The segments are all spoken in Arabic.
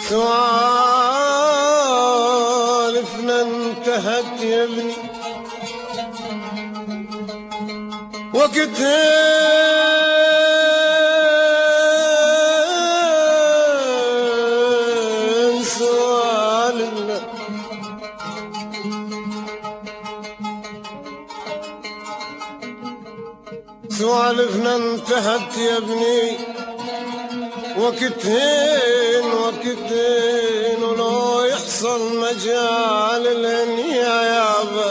سوالفنا انتهت يا ابني وقتها سوالفنا انتهت يا ابني وقتين ولو يحصل مجال للنيا يابا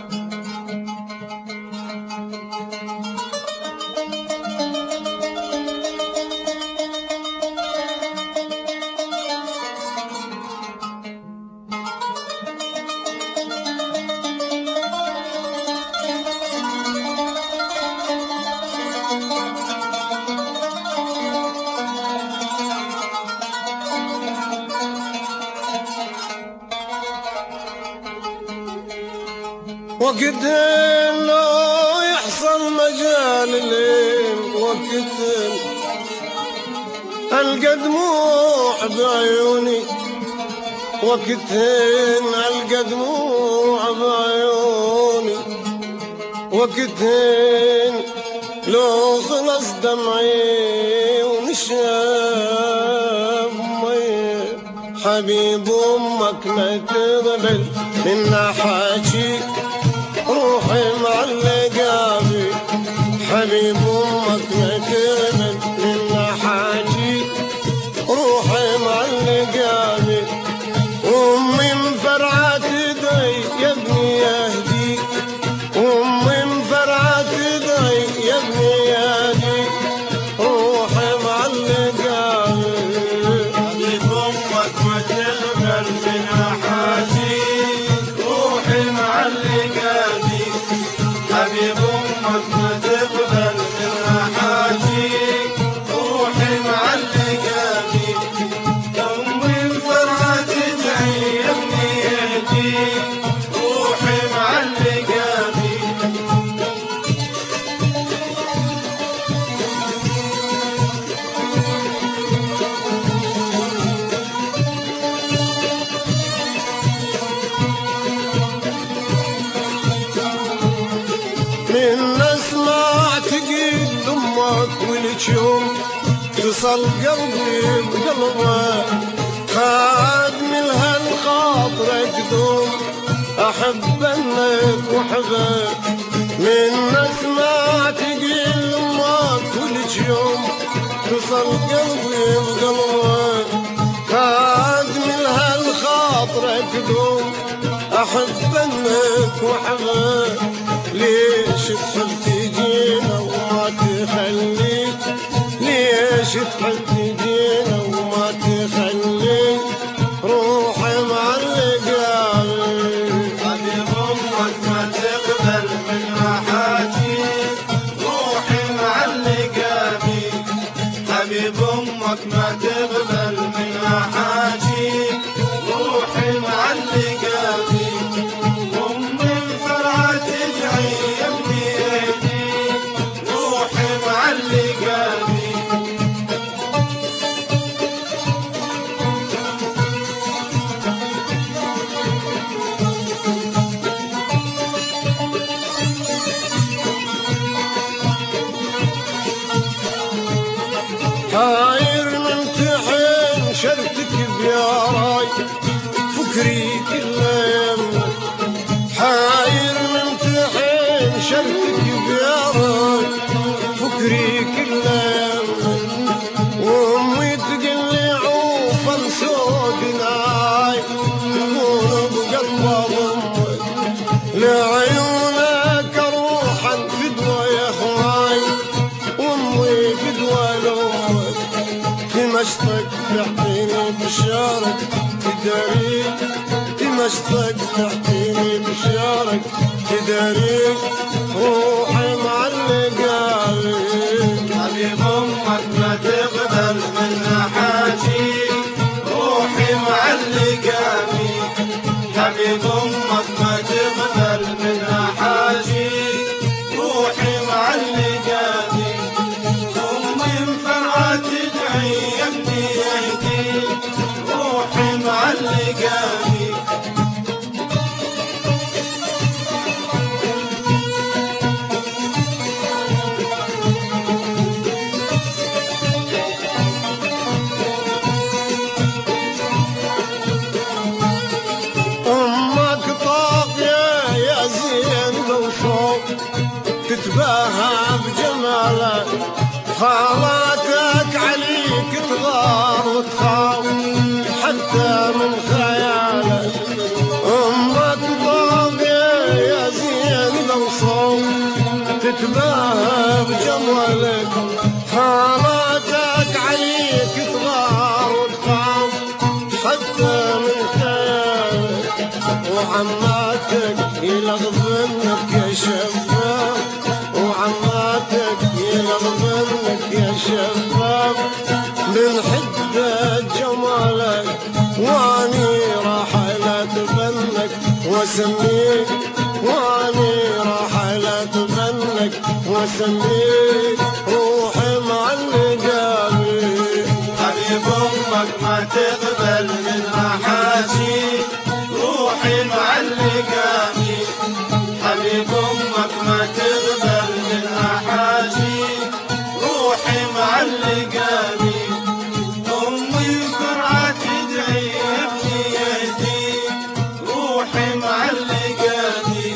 وقتين لو يحصل مجال لين وقتين ألقى دموع بعيوني وقتين ألقى دموع بعيوني وقتين لو خلص دمعي ونشاب مي حبيب أمك ما تقبل منا حاجي روحي معلقابي حبيب أمك ما تقبل منا حاجي روحي معلقابي أمي مفرعة ايدي يا ابني يهدي أمي مفرعة ايدي يا ابني يهدي روحي معلقابي حبيب أمك ما تقبل منا حاجي روحي معلقابي حبيب أمك ما تقبل منا حاجي روحي معلقابي أمي مفرعة تدعي يا ابني يهدي روحي معلقابي من اسمع تقيل امك والجوم يصل قلبي بقلبه خاد من هالخاطرك دوم احب انك وحبك من اسمع تقيل امك والجوم يصل قلبي بقلبه خاد من هالخاطرك دوم احب انك وحبك ليش تحب تجينا وما تخليك ليش تحب تجينا وما تخليك روحي معلقابي حبيب أمك ما تقبل منا حاجي روحي معلقابي حبيب أمك ما تقبل منا حاجي روحي معلقابي أمي مفرعة تدعي يا ابني يهدي روحي معلقابي حاير نمتحن شرتك بياراي فكري كل يمك حاير نمتحن شرتك بياراي فكري كل يمك وامي تقلي عوفا سودناي تكون بقلب امك لعيونك روحا فدوى يا اخواي وامي فدوى لامك تمشطك تحكيني بشارك تداريك تمشطك تحكيني بشارك تداريك روحي معلقابي حبيب أمك ما تقبل منا حاجي روحي معلقابي حبيب أمك ما تقبل منا حاجي روحي معلقابي أمي مفرعة تدعي يا ابني يهدي روحي من حدة جمالك واني راح اتبنك واسميك واني راح اتبنك واسميك روحي معلقة حبيب امك ما تقبل من احاجيك روحي معلقة بيك حبيب امك ما تقبل من احاجيك روحي معلقة بيك امي فرعة تدعي ابني يهديك روحي معلقة بيك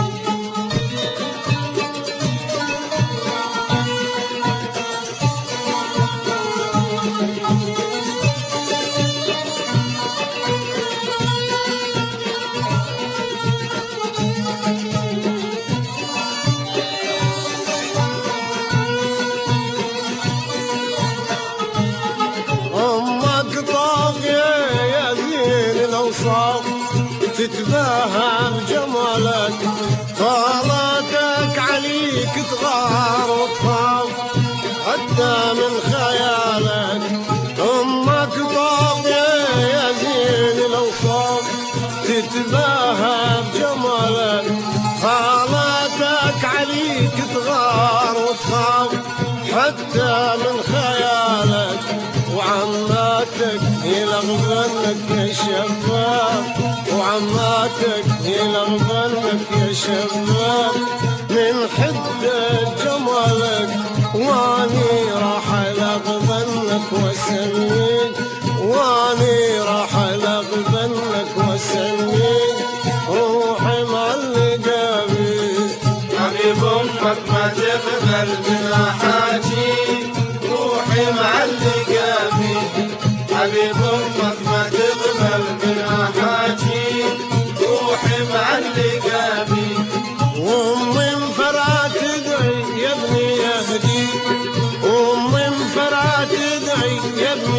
تتباهى بجمالك خالاتك عليك تغار وتخاف حتى من خيالك امك طاغية يا زين الاوصاف تتباهى بجمالك خالاتك عليك تغار وتخاف حتى من خيالك وعماتك يلغبنك يا شباب وعماتك يلغبنك يا شباب من حدة جمالك واني راح الغبنك واسميك واني راح الغبنك واسميك روحي معلقة بيك حبيب امك ما تقبل من احاجيك روحي معلقة بيك حبيب امك ما تقبل من احاجيك روحي معلقة بيك وامي مفرعة تدعي يا ابني يهديك وامي مفرعة تدعي يا ابني